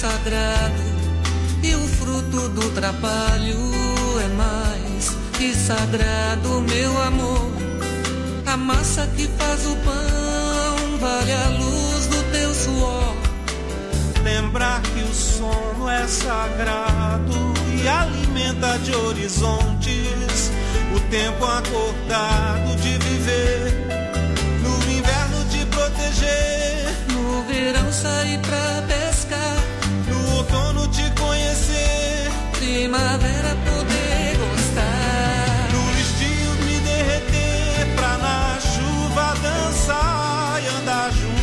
sagrado e o fruto do trabalho é mais que sagrado, meu amor. A massa que faz o pão vale a luz do teu suor. Lembrar que o sono é sagrado e alimenta de horizontes o tempo acordado de viver, no inverno de proteger, no verão sair pra pescar, no outono te conhecer, primavera poder gostar, no estio me derreter pra na chuva dançar e andar junto.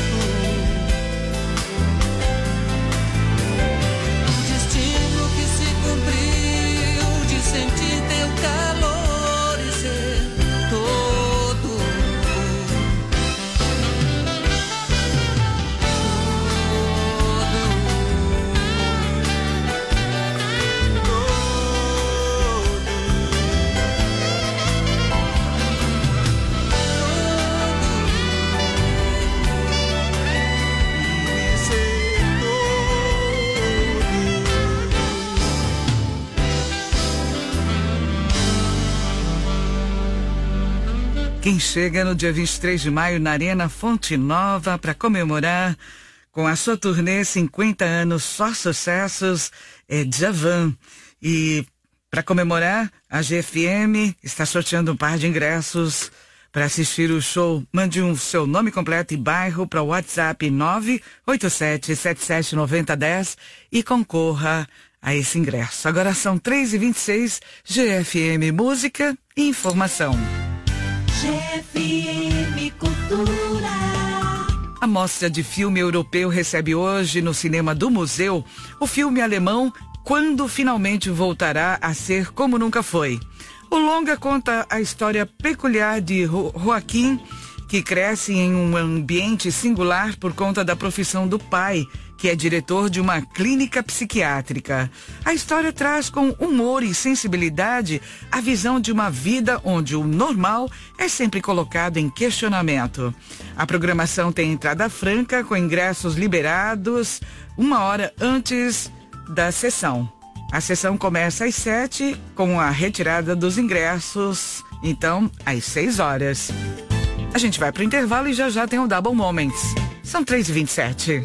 Sentir teu calor e ser todo. Quem chega no dia 23 de maio na Arena Fonte Nova para comemorar com a sua turnê 50 anos, só sucessos, é Djavan. E para comemorar, a GFM está sorteando um par de ingressos para assistir o show. Mande seu nome completo e bairro para o WhatsApp 987-779010 e concorra a esse ingresso. Agora são 3h26, GFM Música e Informação. GFM Cultura. A mostra de filme europeu recebe hoje no Cinema do Museu o filme alemão Quando Finalmente Voltará a Ser Como Nunca Foi. O longa conta a história peculiar de Joaquim, que cresce em um ambiente singular por conta da profissão do pai, que é diretor de uma clínica psiquiátrica. A história traz com humor e sensibilidade a visão de uma vida onde o normal é sempre colocado em questionamento. A programação tem entrada franca, com ingressos liberados 1 hora antes da sessão. A sessão começa às 7, com a retirada dos ingressos, então, às 6 horas. A gente vai pro intervalo e já tem o Double Moments. São 3h27.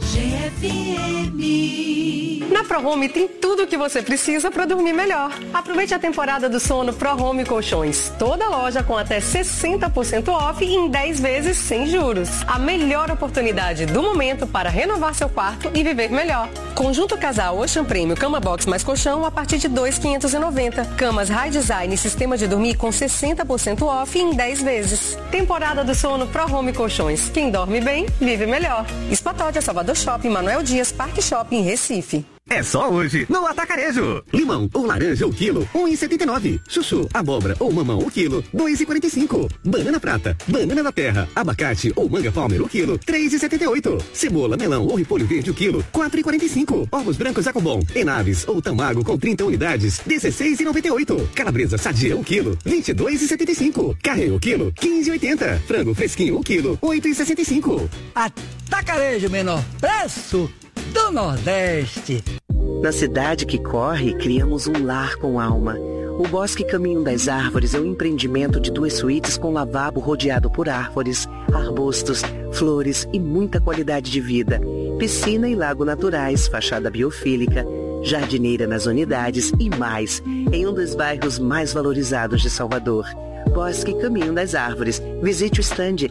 GFM. Na ProHome tem tudo o que você precisa para dormir melhor. Aproveite a temporada do sono ProHome Colchões. Toda loja com até 60% off e em 10 vezes sem juros. A melhor oportunidade do momento para renovar seu quarto e viver melhor. Conjunto casal Ocean Premium Cama Box mais colchão a partir de R$ 2.590. Camas High Design e sistema de dormir com 60% off e em 10 vezes. Temporada do sono ProHome Colchões. Quem dorme bem, vive melhor. Espatódia, Salvador Shopping, Manuel Dias, Parque Shopping, Recife. É só hoje, no Atacarejo. Limão ou laranja o quilo, 1,79. Chuchu, abóbora ou mamão o quilo, 2,45. Banana prata, banana da terra, abacate ou manga palmer o quilo, 3,78. Cebola, melão ou repolho verde o quilo, 4,45. Ovos brancos Jacobon, Enaves ou Tamago com 30 unidades, 16,98. Calabresa sadia o quilo, 22,75. Carré o quilo, 15,80. Frango fresquinho o quilo, 8,65. Atacarejo, menor preço do Nordeste. Na cidade que corre, criamos um lar com alma. O Bosque Caminho das Árvores é um empreendimento de 2 suítes com lavabo rodeado por árvores, arbustos, flores e muita qualidade de vida. Piscina e lago naturais, fachada biofílica, jardineira nas unidades e mais, em um dos bairros mais valorizados de Salvador. Bosque Caminho das Árvores. Visite o stand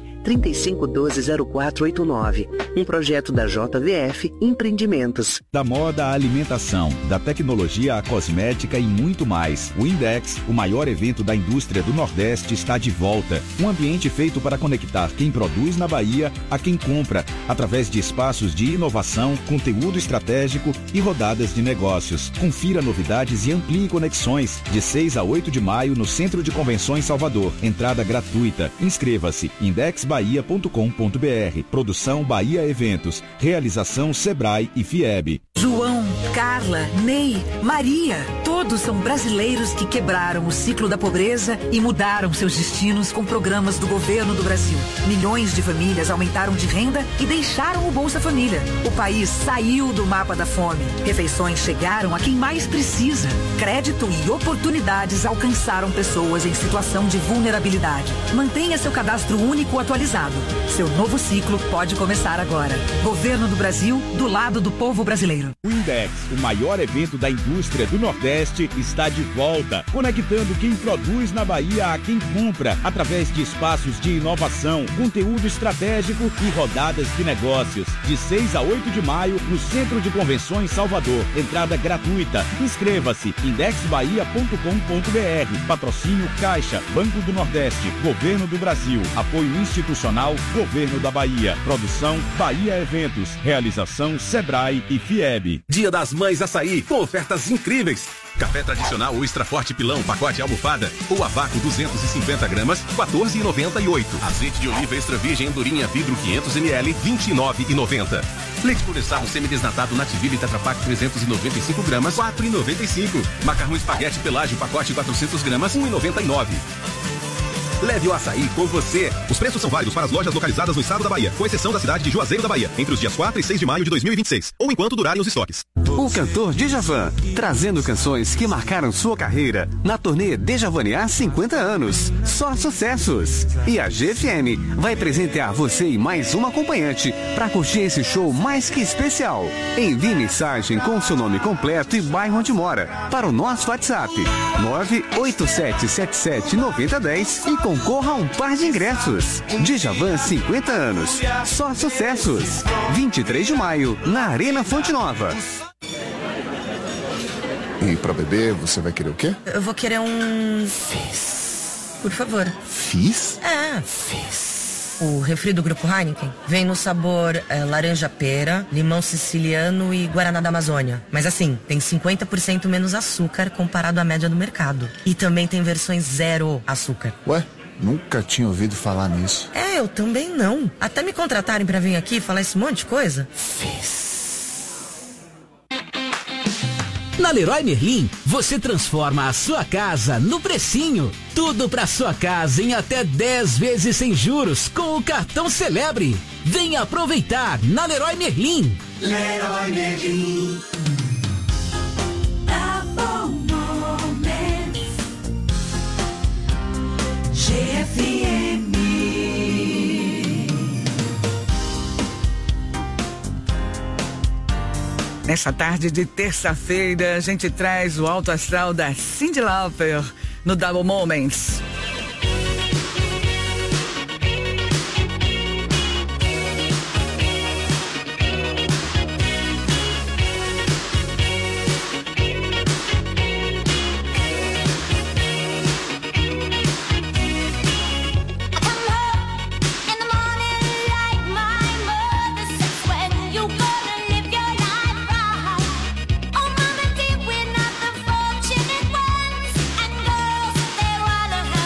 3512-0489. Um projeto da JVF Empreendimentos. Da moda à alimentação, da tecnologia à cosmética e muito mais. O Index, o maior evento da indústria do Nordeste, está de volta. Um ambiente feito para conectar quem produz na Bahia a quem compra, através de espaços de inovação, conteúdo estratégico e rodadas de negócios. Confira novidades e amplie conexões. De 6 a 8 de maio no Centro de Convenções Salvador. Entrada gratuita. Inscreva-se. indexbahia.com.br. Produção Bahia Eventos. Realização Sebrae e FIEB. João, Carla, Ney, Maria. Todos são brasileiros que quebraram o ciclo da pobreza e mudaram seus destinos com programas do governo do Brasil. Milhões de famílias aumentaram de renda e deixaram o Bolsa Família. O país saiu do mapa da fome. Refeições chegaram a quem mais precisa. Crédito e oportunidades alcançaram pessoas em situação de vulnerabilidade. Mantenha seu cadastro único atualizado. Seu novo ciclo pode começar agora. Governo do Brasil, do lado do povo brasileiro. O Index, o maior evento da indústria do Nordeste, está de volta, conectando quem produz na Bahia a quem compra, através de espaços de inovação, conteúdo estratégico e rodadas de negócios. De 6 a 8 de maio, no Centro de Convenções Salvador. Entrada gratuita. Inscreva-se, indexbahia.com.br. Patrocínio Caixa, Banco do Nordeste, Governo do Brasil. Apoio institucional, Governo da Bahia. Produção Bahia Eventos. Realização Sebrae e FIEB. Dia das Mães Açaí, com ofertas incríveis. Café tradicional ou extra forte pilão, pacote almofada ou a vácuo 250 gramas, R$14,98. Azeite de oliva extra virgem Andorinha vidro 500 ml, R$29,90. Leite condensado semidesnatado Nativille Tetra Pak 395 gramas, R$4,95. Macarrão espaguete pelágio pacote 400 gramas, R$1,99. Leve o açaí com você. Os preços são válidos para as lojas localizadas no estado da Bahia, com exceção da cidade de Juazeiro da Bahia, entre os dias 4 e 6 de maio de 2026, ou enquanto durarem os estoques. O cantor Djavan, trazendo canções que marcaram sua carreira na turnê Djavanear 50 anos. Só sucessos. E a GFM vai presentear você e mais uma acompanhante para curtir esse show mais que especial. Envie mensagem com seu nome completo e bairro onde mora para o nosso WhatsApp 987779010 e concorra a um par de ingressos. Djavan 50 anos. Só sucessos. 23 de maio, na Arena Fonte Nova. E pra beber, você vai querer o quê? Eu vou querer um... Fizz. Por favor. Fizz? Fizz. O refri do Grupo Heineken vem no sabor laranja-pera, limão siciliano e guaraná da Amazônia. Mas assim, tem 50% menos açúcar comparado à média do mercado. E também tem versões zero açúcar. Ué? Nunca tinha ouvido falar nisso. Eu também não. Até me contratarem pra vir aqui falar esse monte de coisa. Fizz. Na Leroy Merlin, você transforma a sua casa no precinho. Tudo pra sua casa em até 10 vezes sem juros com o cartão Celebre. Venha aproveitar na Leroy Merlin. Leroy Merlin. Tá bom momento. GFM. Nessa tarde de terça-feira, a gente traz o alto astral da Cyndi Lauper no Double Moments. We're not the fortunate ones, and girls, they wanna have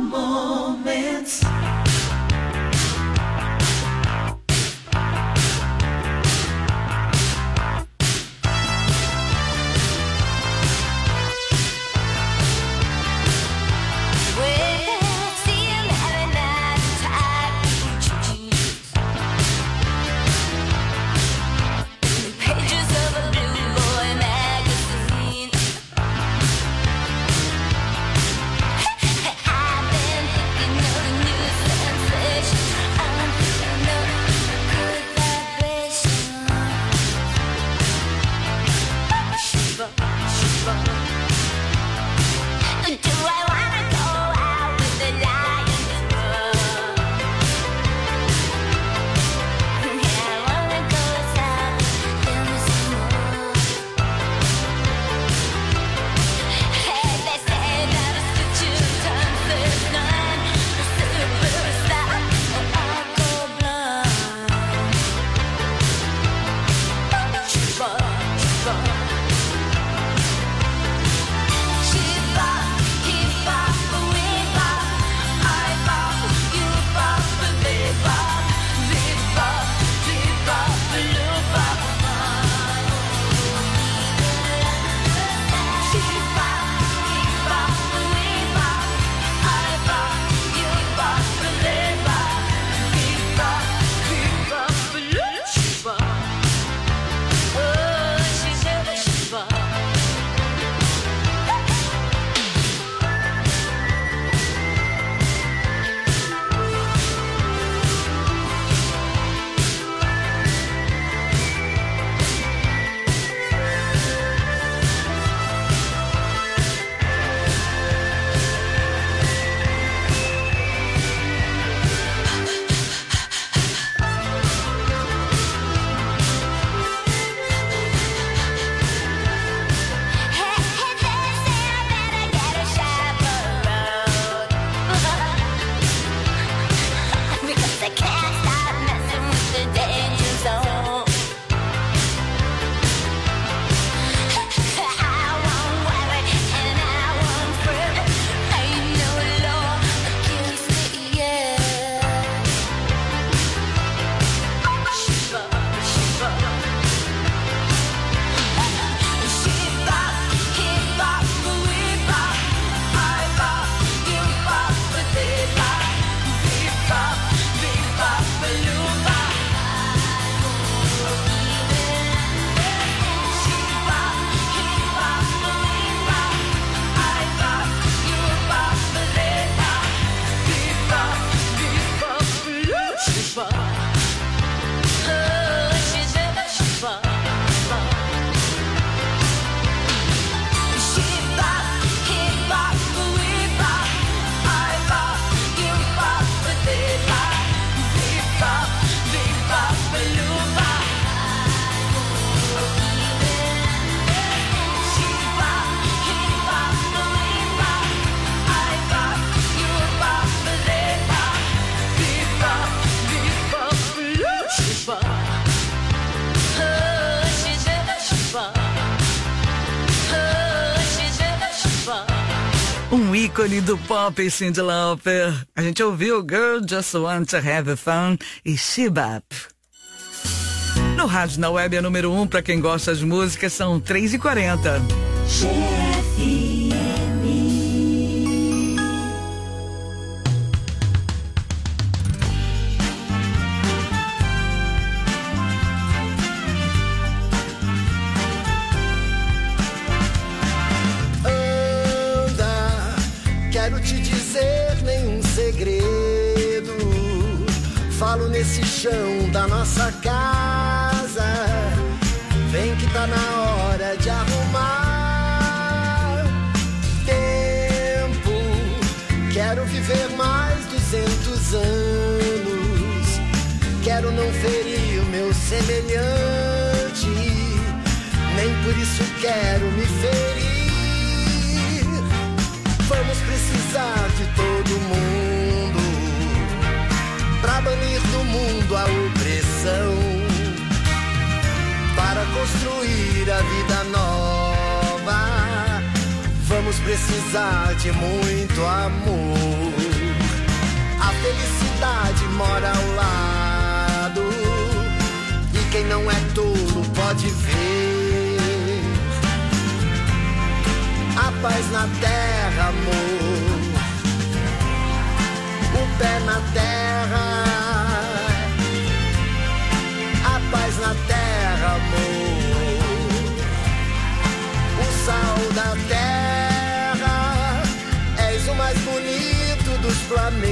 Moments. Um ícone do pop, Cyndi Lauper. A gente ouviu Girl Just Want to Have Fun e She Bop. No rádio, na web, é número 1 para quem gosta de música, são 3h40. Quero te dizer nenhum segredo. Falo nesse chão da nossa casa. Vem que tá na hora de arrumar tempo. Quero viver mais 200 anos. Quero não ferir o meu semelhante. Nem por isso quero me ferir. Vamos precisar de todo mundo pra banir do mundo a opressão, para construir a vida nova. Vamos precisar de muito amor. A felicidade mora ao lado, e quem não é tolo pode ver a paz na terra, amor. O pé na terra, a paz na terra, amor. O sal da terra, és o mais bonito dos planetas.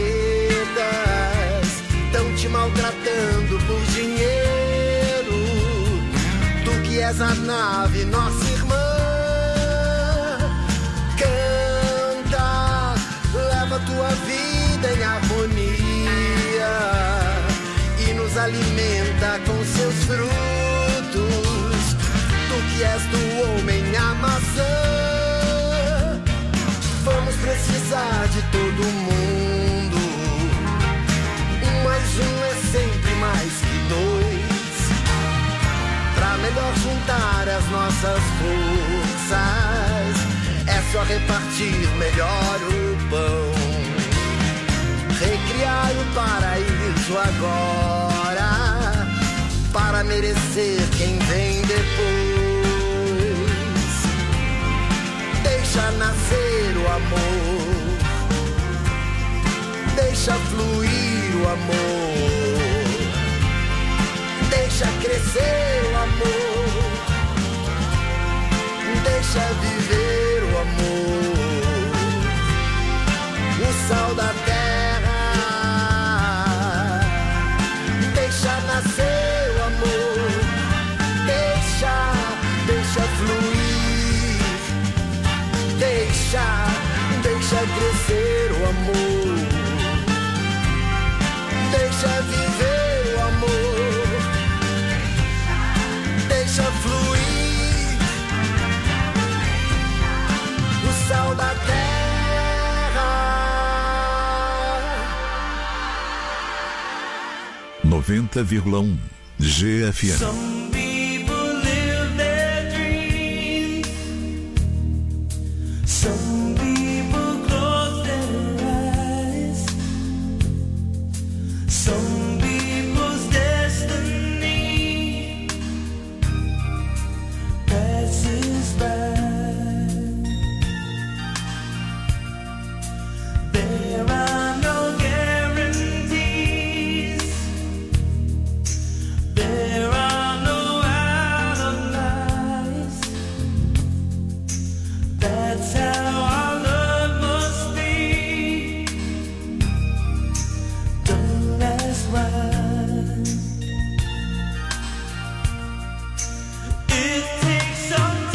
Tão te maltratando por dinheiro, tu que és a nave, nossa irmã. Canta, leva tua vida em harmonia e nos alimenta com seus frutos. Tu que és do homem a maçã. Vamos precisar de todo mundo. Um mais um é sempre mais que dois. Pra melhor juntar as nossas forças, é só repartir melhor o pão. Recriar o paraíso agora, para merecer quem vem depois. Deixa nascer o amor, deixa fluir o amor, deixa crescer o amor, deixa viver o amor. O sal da terra, deixa nascer o amor, deixa fluir, deixa crescer o amor, deixa viver o amor, deixa fluir, o sal da terra. 90,1 GFM. Some people live their dreams. Some people close their eyes. Some people's destiny passes by. There are no guarantees. There are no alibis. That's how our love must be. Don't ask why. It takes some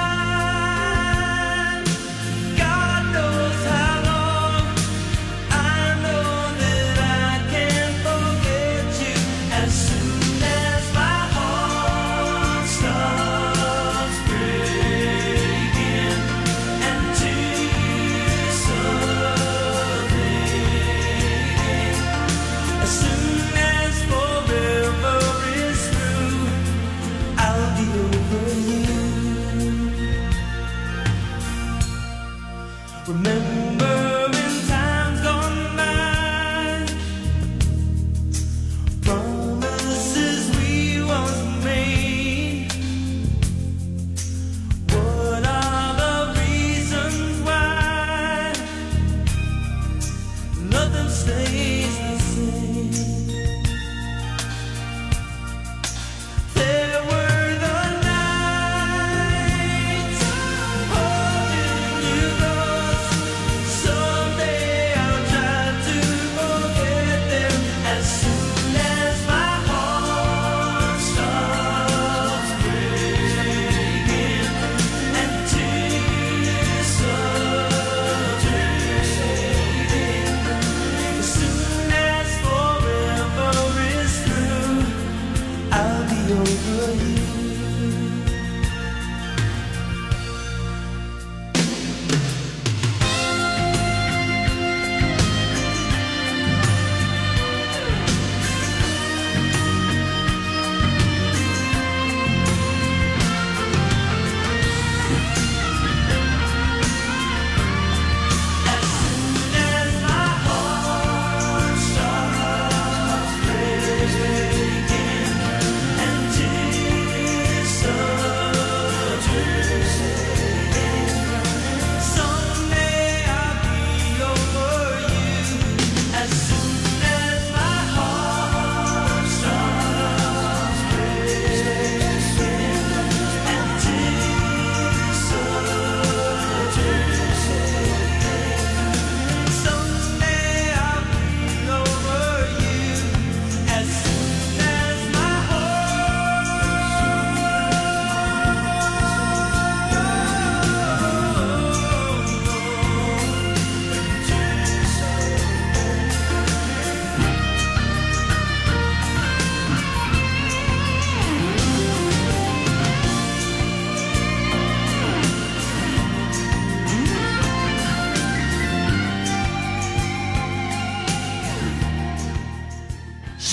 time. God knows how long. I know that I can't forget you as soon as my heart stops breaking and tears start fading. As soon as forever is through, I'll be over you. Remember in times gone by, promises we once made. What are the reasons why nothing stays the same? There were the nights holding you close, so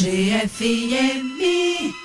GFM.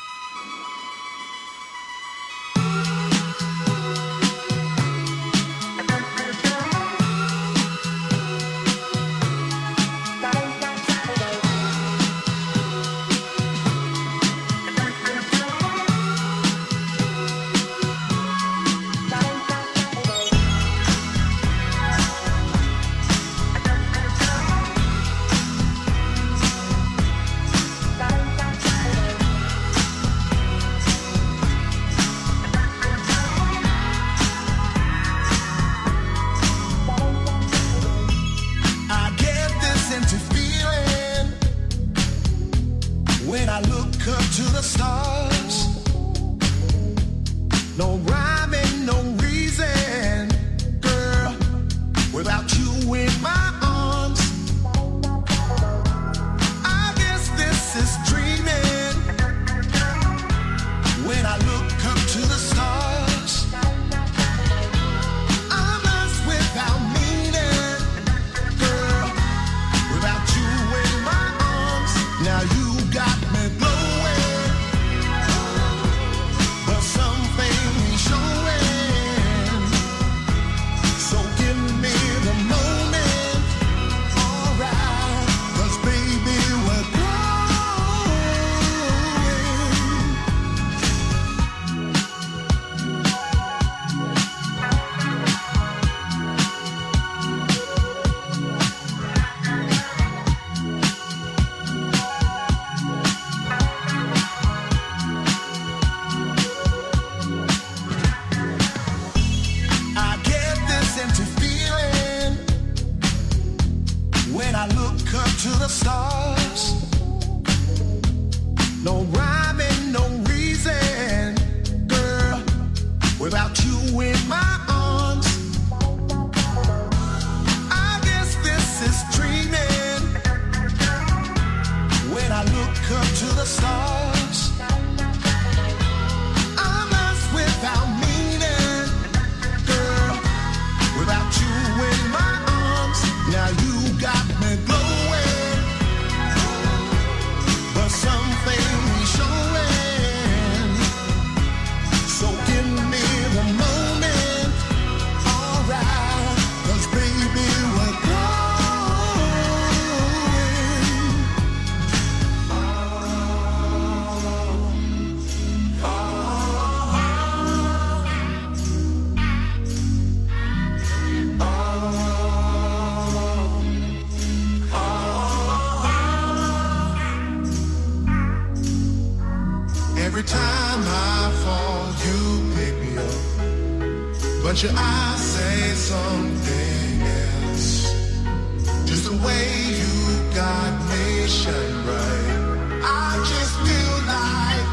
But your eyes say something else. Just the way you got me shine bright. I just feel like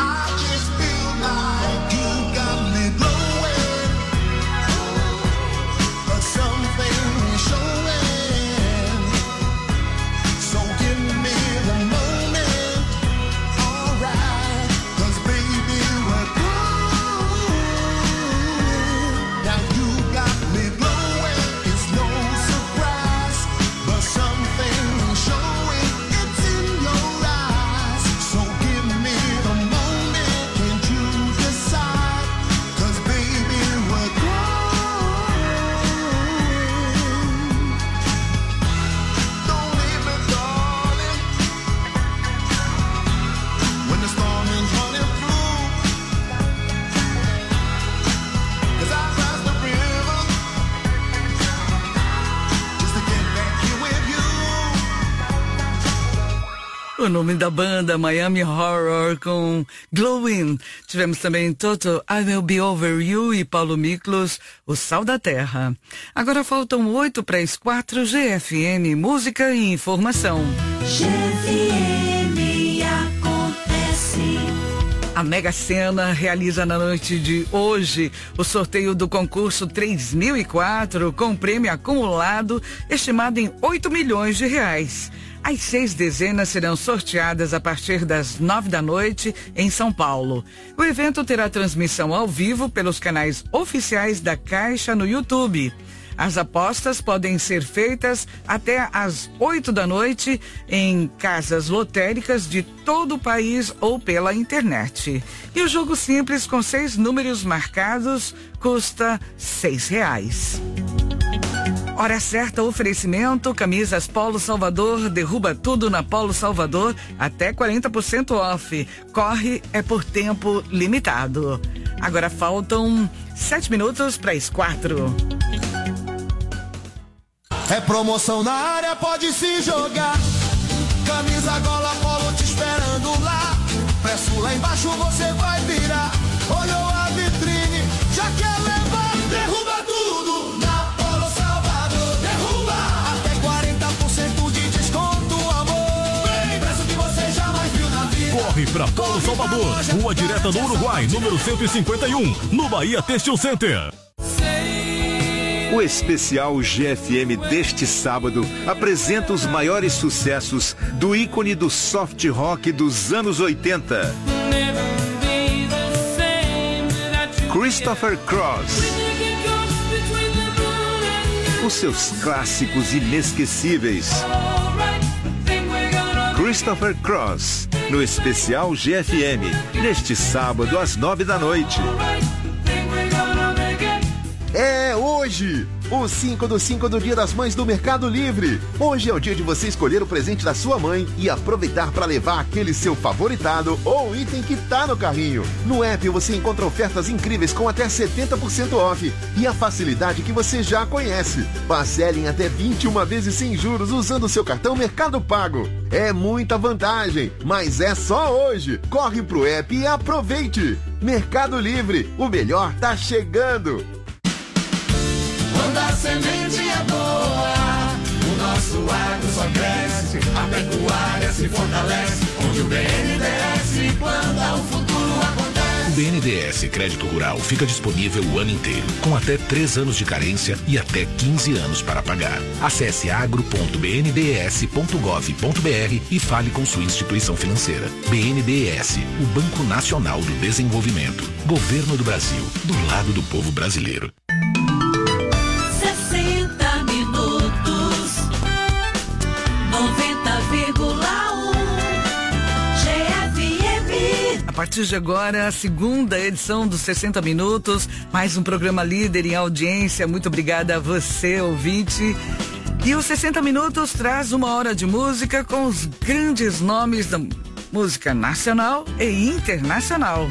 you got me glowing. But something showing. So give me the moment, alright. 'Cause baby we're now you got me glowing, it's no surprise, but something showing, it's in your eyes. So give me the moment, can't you decide? 'Cause baby we're growing. Don't leave me, darling, when the storm is running through. 'Cause I o nome da banda, Miami Horror, com Glowing. Tivemos também Toto, I Will Be Over You, e Paulo Miklos, O Sal da Terra. Agora faltam 8:04, GFM, música e informação. GFM acontece. A Mega Sena realiza na noite de hoje o sorteio do concurso 3004, com prêmio acumulado estimado em 8 milhões de reais. As 6 dezenas serão sorteadas a partir das 9 da noite em São Paulo. O evento terá transmissão ao vivo pelos canais oficiais da Caixa no YouTube. As apostas podem ser feitas até às 8 da noite em casas lotéricas de todo o país ou pela internet. E o jogo simples com 6 números marcados custa R$6. Hora certa, oferecimento, camisas Polo Salvador, derruba tudo na Polo Salvador, até 40% off. Corre é por tempo limitado. Agora faltam 7 minutos para as 4. É promoção na área, pode se jogar. Camisa Gola Polo te esperando lá. Preço lá embaixo você vai virar. Olhou a vitrine, já quer levar. Derruba tudo na Polo Salvador. Derruba até 40% de desconto, amor. Bem, preço que você jamais viu na vida. Corre pra Polo Salvador, Rua Direta do Uruguai, número 151, no Bahia Textil Center. O especial GFM deste sábado apresenta os maiores sucessos do ícone do soft rock dos anos 80. Christopher Cross. Os seus clássicos inesquecíveis. Christopher Cross, no especial GFM, neste sábado às 9 da noite. É hoje, o 5 do 5 do Dia das Mães do Mercado Livre. Hoje é o dia de você escolher o presente da sua mãe e aproveitar para levar aquele seu favoritado ou item que tá no carrinho. No app você encontra ofertas incríveis com até 70% off e a facilidade que você já conhece. Parcele em até 21 vezes sem juros usando o seu cartão Mercado Pago. É muita vantagem, mas é só hoje. Corre pro app e aproveite. Mercado Livre, o melhor tá chegando. Quando a semente é boa, o nosso agro só cresce, a pecuária se fortalece, onde o BNDES planta, o futuro acontece. O BNDES Crédito Rural fica disponível o ano inteiro, com até 3 anos de carência e até 15 anos para pagar. Acesse agro.bndes.gov.br e fale com sua instituição financeira. BNDES, o Banco Nacional do Desenvolvimento. Governo do Brasil, do lado do povo brasileiro. 60 minutos, 90,1 GFM. A partir de agora, a segunda edição dos 60 Minutos, mais um programa líder em audiência. Muito obrigada a você, ouvinte. E os 60 Minutos traz 1 hora de música com os grandes nomes da música nacional e internacional.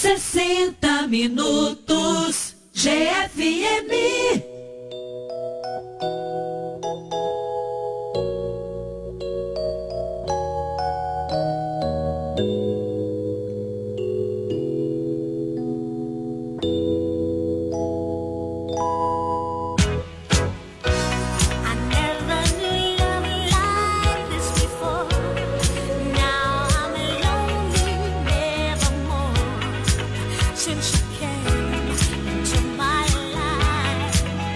60 minutos. GFM. Since you came into my life,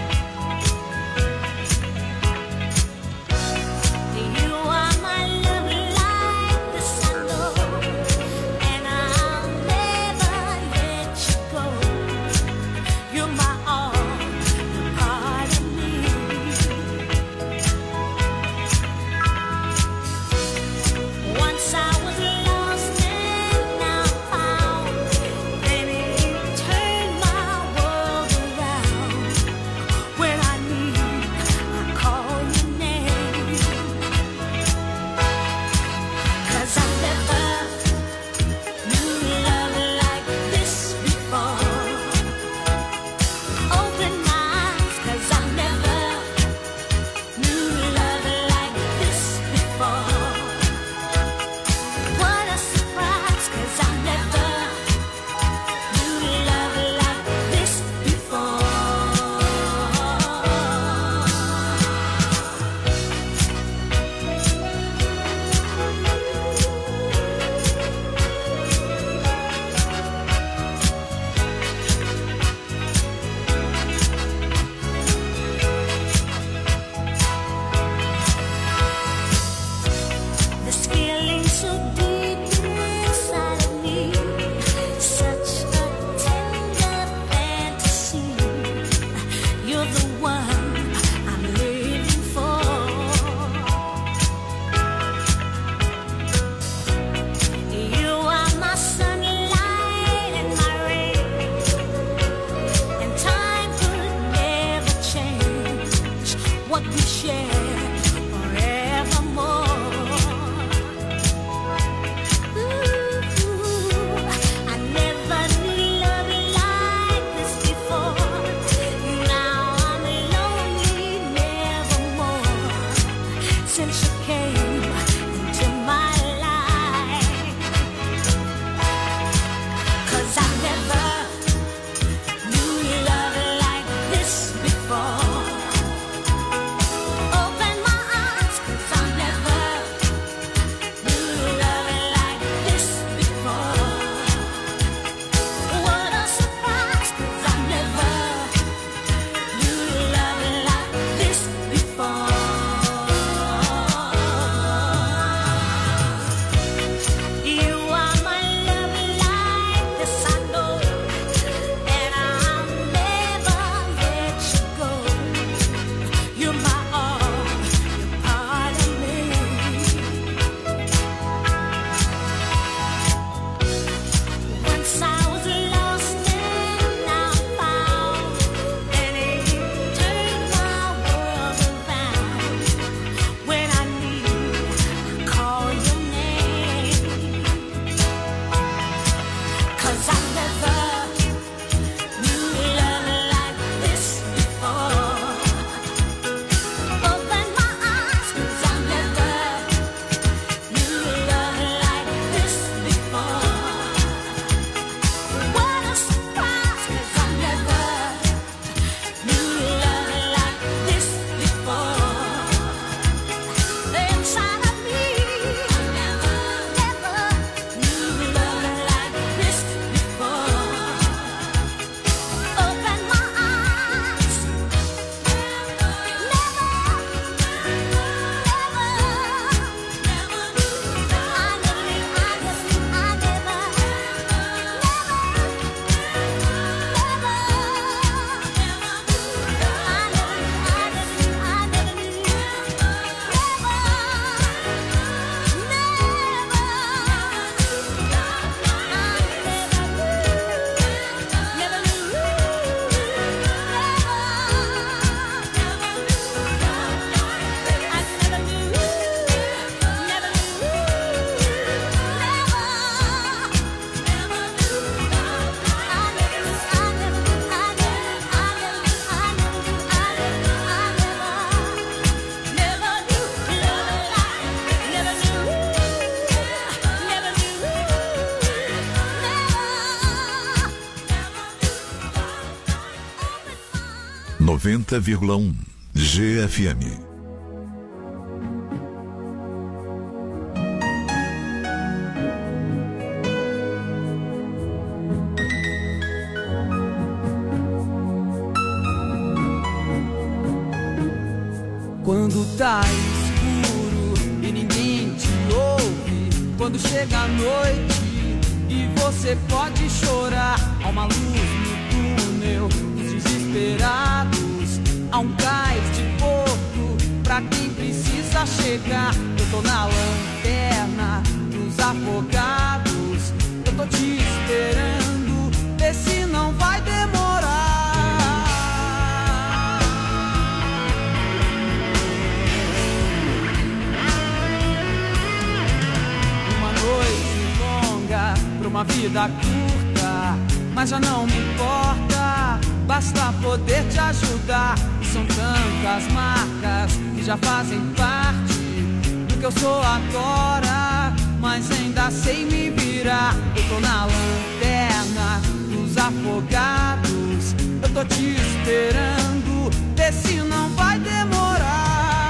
90,1 GFM. Quando tá escuro e ninguém te ouve, quando chega a noite e você pode chorar, há uma luz no túnel dos desesperados, há um cais de porto pra quem precisa chegar. Eu tô na lanterna dos afogados, eu tô te esperando, vê se não vai demorar. Pra uma vida curta, mas já não me importa, basta poder te ajudar. E são tantas marcas que já fazem parte do que eu sou agora, mas ainda sei me virar. Eu tô na lanterna dos afogados, eu tô te esperando, vê se não vai demorar.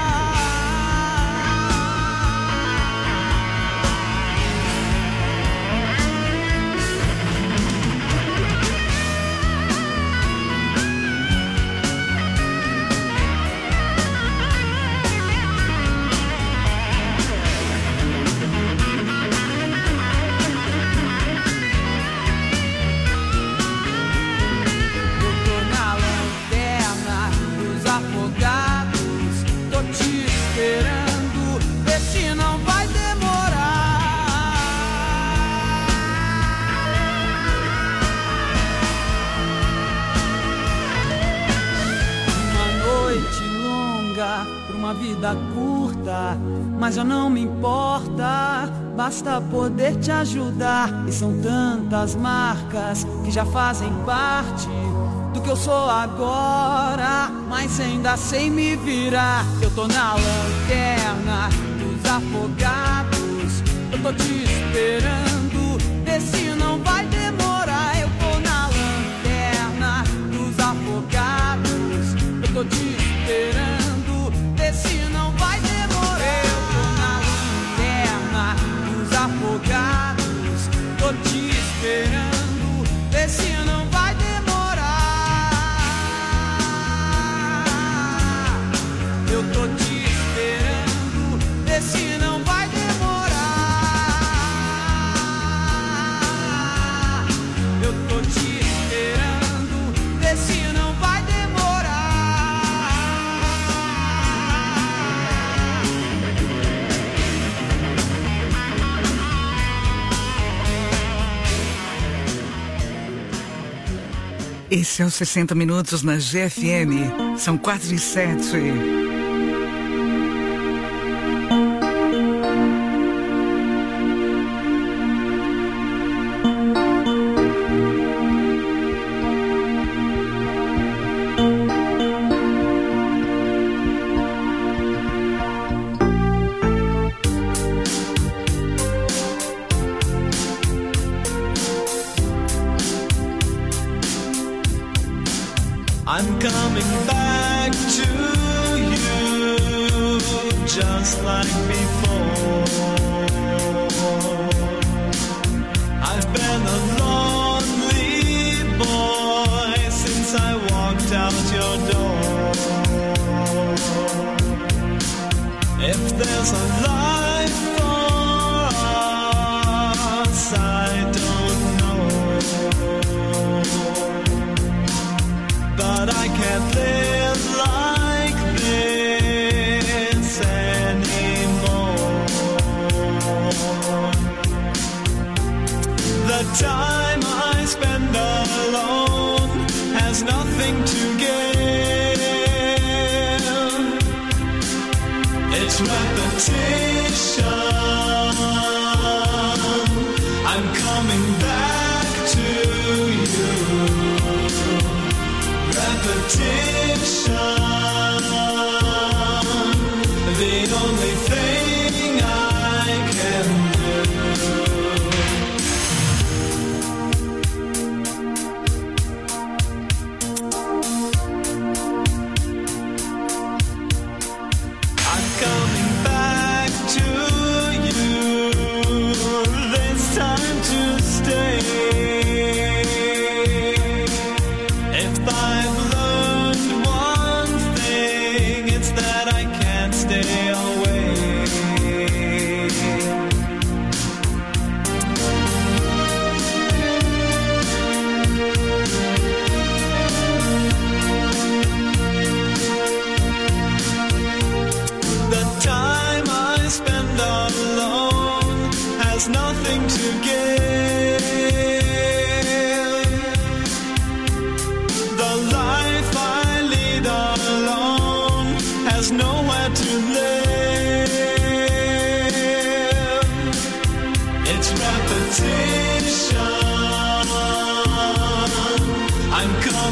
Uma vida curta, mas já não me importa, basta poder te ajudar. E são tantas marcas que já fazem parte do que eu sou agora, mas ainda sei me virar. Eu tô na lanterna dos afogados, eu tô te esperando, vê se não vai demorar. Eu tô na lanterna dos afogados, eu tô te esperando, se não vai demorar. Eu tô na lanterna dos afogados, tô te esperando, vê se não vai demorar. Eu tô te esperando, vê se não vai demorar. Eu tô te esperando, vê se não vai demorar. Esse é o 60 Minutos na GFM. São 4h07. I'm coming back to you just like before. I've been a lonely boy since I walked out your door. If there's a life for us, I don't know. But I can't live like this anymore. The time I spend alone has nothing to give. It's repetition. I'm coming back to you. Repetition, the only thing I can do.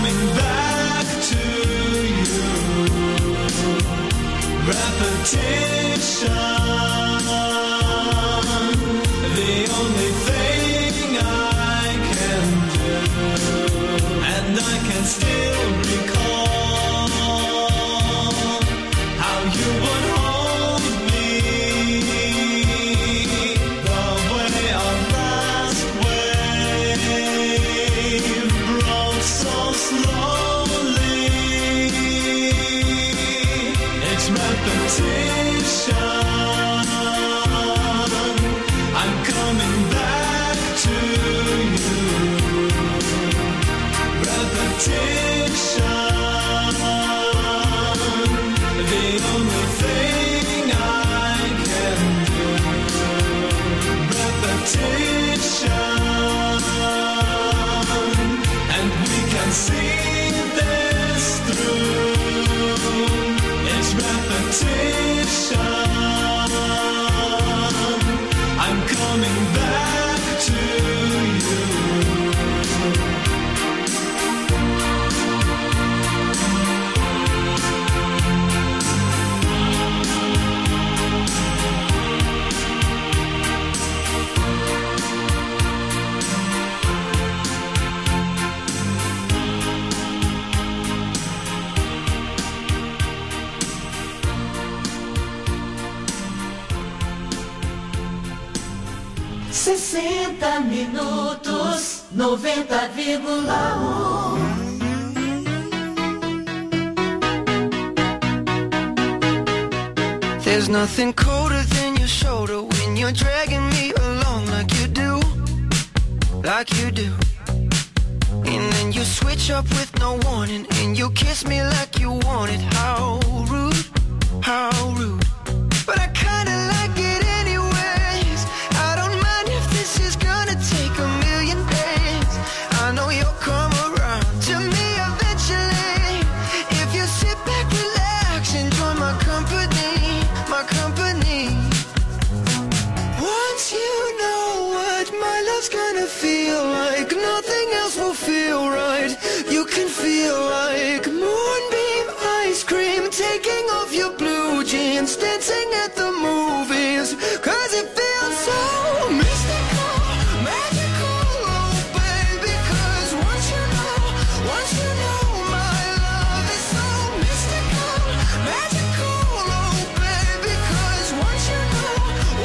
coming back to you. Repetition, the only thing I can do, and I can still recall how you would hold me, the way our last wave broke so slowly. It's repetition. I'm coming back to you. Repetition, the only thing I can do. Repetition, and we can see this through. It's repetition. I'm coming back to you. minutos, 90,1. There's nothing colder than your shoulder when you're dragging me along like you do, like you do. And then you switch up with no warning and you kiss me like you want it. How rude, how rude. But I kinda like it anyways. I don't mind if this is gonna take a million days. I know you'll come around to me eventually. If you sit back, relax, enjoy my company, my company. Once you know what my love's gonna feel like, nothing else will feel right. You can feel like moonbeam ice cream, taking off your blue jeans, dancing at the movies, 'cause it feels so mystical, magical, oh baby. 'Cause once you know my love is so mystical, magical, oh baby. 'Cause once you know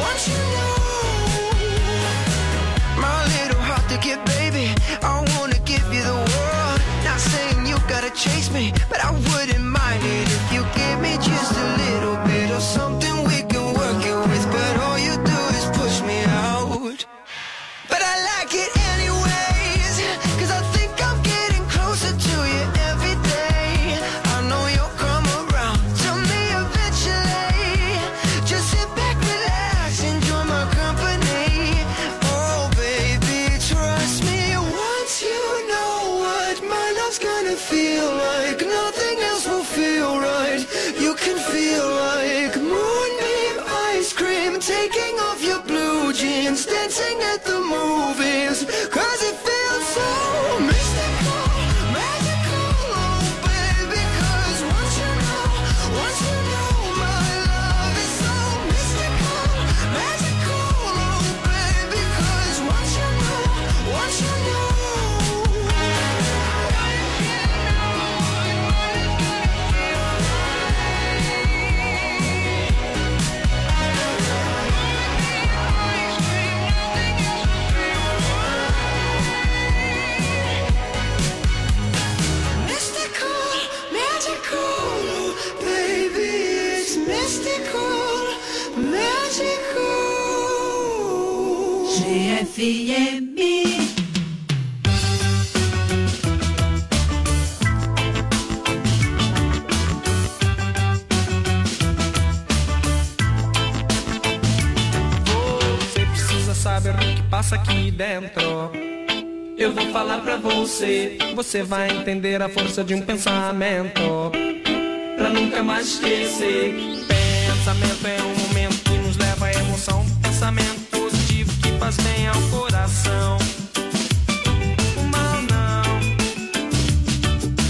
my little heart to get, baby, I wanna give you the world. Not saying you gotta chase me, but I wouldn't mind it if you give me just a little bit of something we can work it with. But all you do is push me out. But I like it anyways, 'cause I think I'm getting closer to you every day. I know you'll come around to me eventually. Just sit back, relax, enjoy my company. Oh baby, trust me. Once you know what my love's gonna feel like, nothing else will feel right. You can feel like moonbeam ice cream, taking off your blue jeans, dancing at the movies, 'cause it feels so mystical, magical, oh baby. 'Cause once you know my love is so mystical, magical, oh baby. 'Cause once you know mystical, magical, oh baby, it's mystical, magical. GFM. Você precisa saber o que passa aqui dentro. Eu vou falar pra você, você vai entender a força de um pensamento, pra nunca mais esquecer. Pensamento é um momento que nos leva à emoção. Pensamento positivo que faz bem ao coração. O mal não.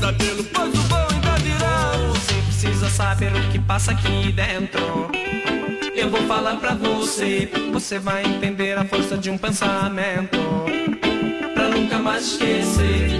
pesadelo, pois o bom ainda virá. Você precisa saber o que passa aqui dentro. Eu vou falar pra você, você vai entender a força de um pensamento, pra nunca mais esquecer.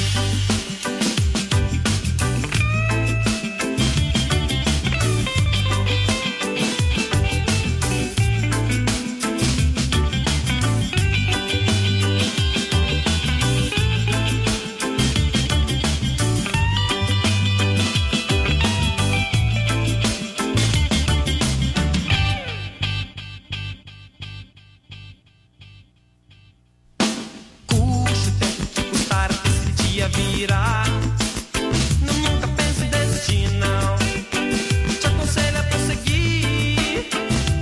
Virar. Não, nunca pense em desistir, não. Te aconselho a prosseguir.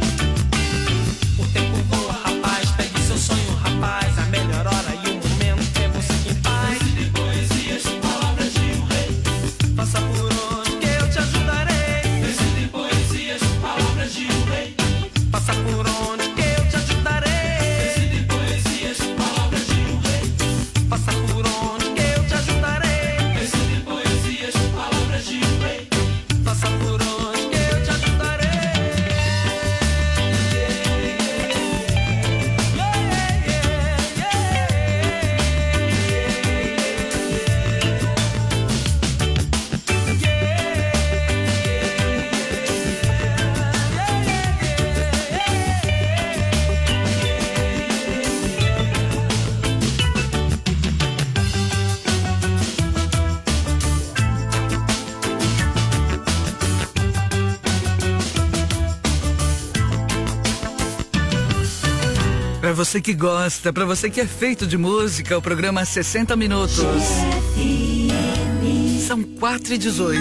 O tempo voa, rapaz. Pegue seu sonho, rapaz. A melhor hora e o momento é você quem faz. Recite poesias, palavras de um rei. Passa por onde que eu te ajudarei. Recite poesias, palavras de um rei. Passa por onde que eu te ajudarei. Recite poesias, palavras de um rei. Passa por onde. Passa por onde que eu te ajudarei. Para você que gosta, para você que é feito de música, o programa 60 Minutos. São 4h18.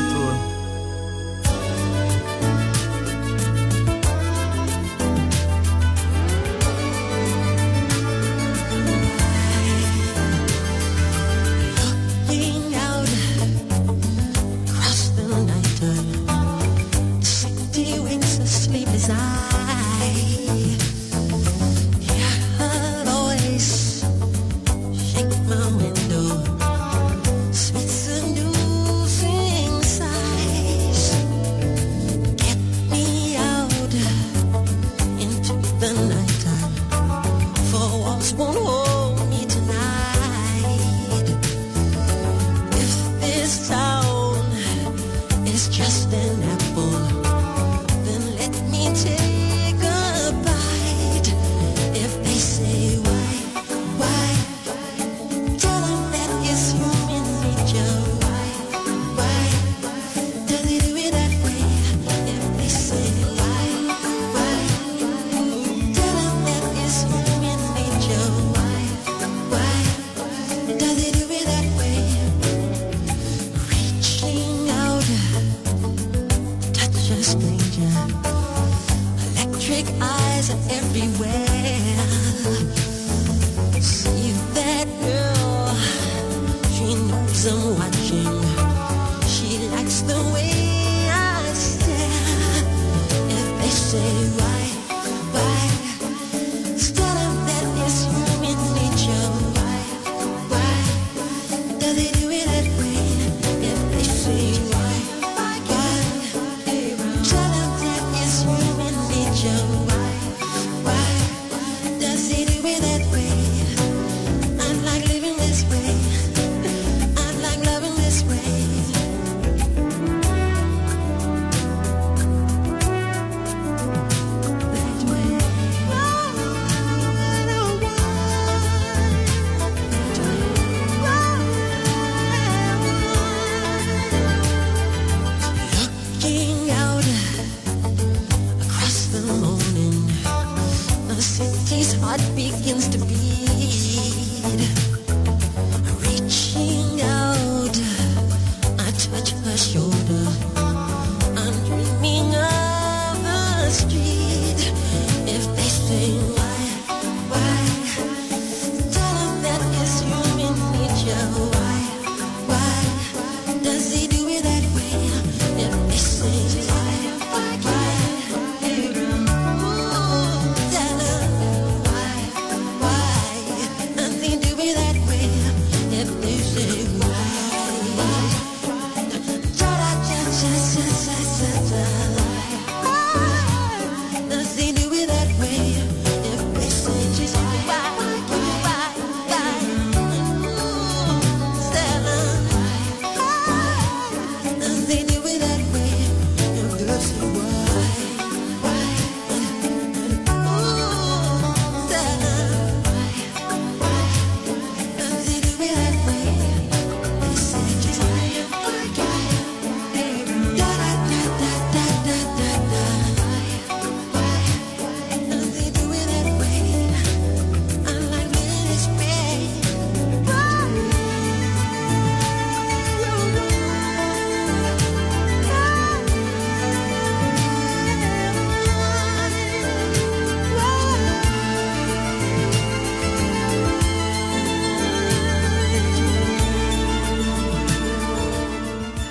Why?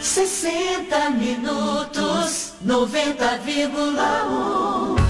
60 minutos, 90,1.